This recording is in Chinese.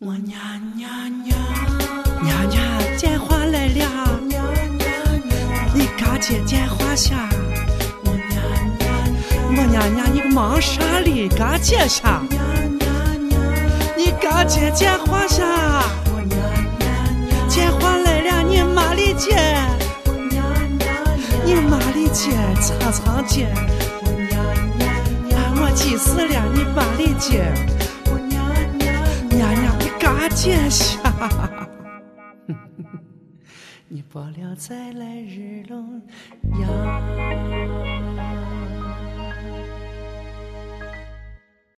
我娘娘娘娘娘电话来了，你赶紧电话下。我娘娘你忙啥哩？赶紧下，你赶紧电话下。电话来了，你麻利接，你麻利接，常常接。我急死了，你麻利接。娘娘，你赶紧下。你不了再来日笼呀。